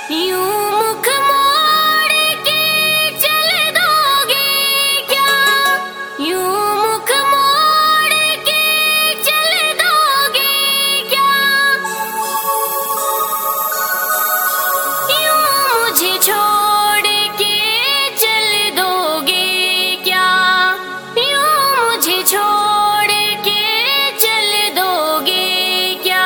यूं मुख मोड़ के चल दोगे क्या? यूं मुख मोड़ के चल दोगे क्या? यूं मुझे छोड़ के चल दोगे क्या? यूं मुझे छोड़ के चल दोगे क्या?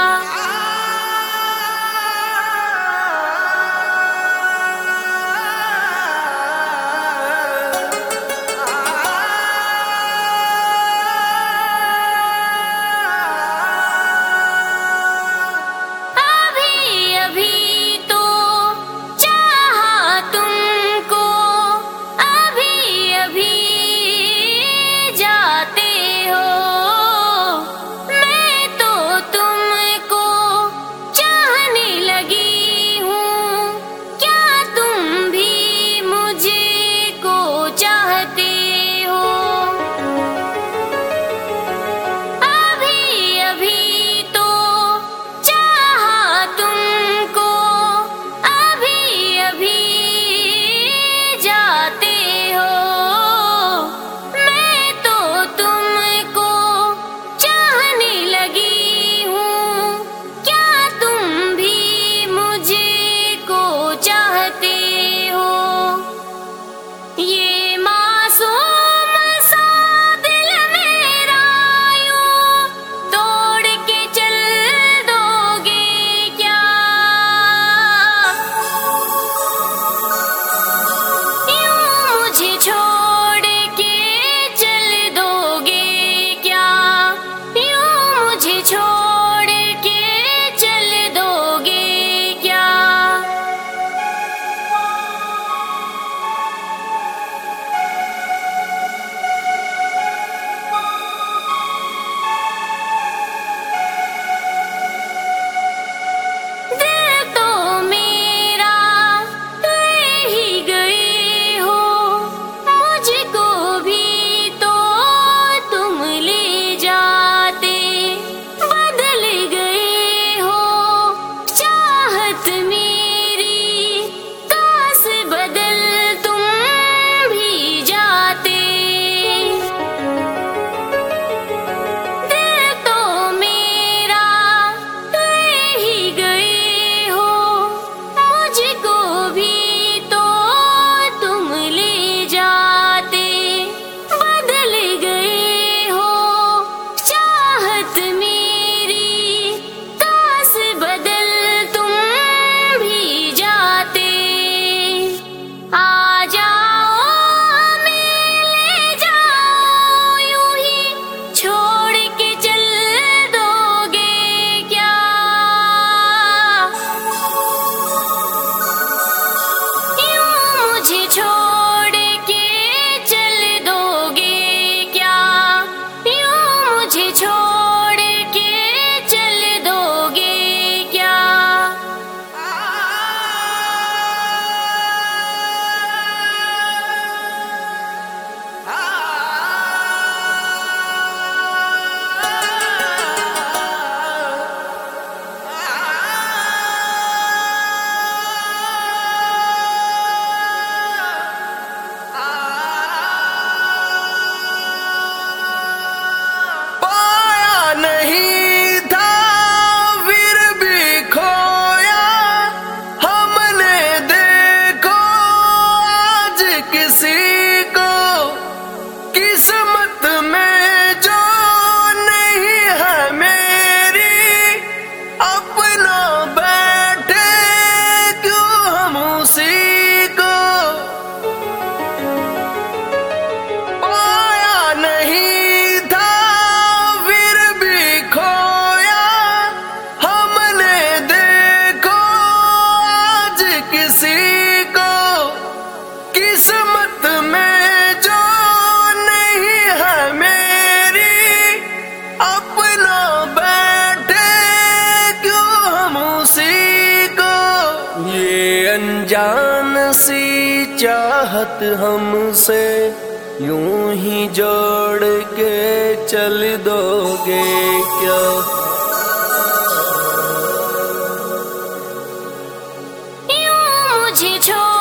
अभी अभी तो चाहा तुमको, अभी अभी जाते हो। मैं तो तुमको चाहने लगी हूँ, क्या तुम भी मुझको चाहते हो? अभी अभी तो चाहा तुमको, अभी अभी जाते हो। मैं तो तुमको चाहने लगी हूँ, क्या तुम भी मुझको चाहते हो? ये मासूम सा दिल मेरा यूं तोड़ के चल दोगे क्या? यूं मुझे छोड़ के चल दोगे क्या? यूं मुझे छोड़ के चल दोगे क्या? दिल तो मेरा ले ही गए हो, मुझको भी तो तुम ले जाते। बदल गए हो चाहत मेरी, काश बदल तुम भी जाते। दिल तो मेरा ले ही गए हो, मुझको भी तो तुम ले जाते। बदल गए हो चाहत मेरी, काश बदल तुम भी जाते। आ जाओ मिल जाओ, यूं ही छोड़ के चल दोगे क्या? यूं मुझे छोड़ के चल दोगे क्या? यूं मुझे छोड़ के चल दोगे क्या? पाया नहीं था फिर भी खोया, हमने देखो आज किसी को। किस्मत में जो नहीं है मेरी, अपना बैठे क्यों हम उसी को। पाया नहीं था फिर भी खोया, हमने देखो आज किसी को। किस्मत में जो नहीं है मेरी, अपना बैठे क्यों हम उसी को। ये अनजान सी चाहत हमसे यूं ही जोड़ के चल दोगे क्या? मुझे छोड़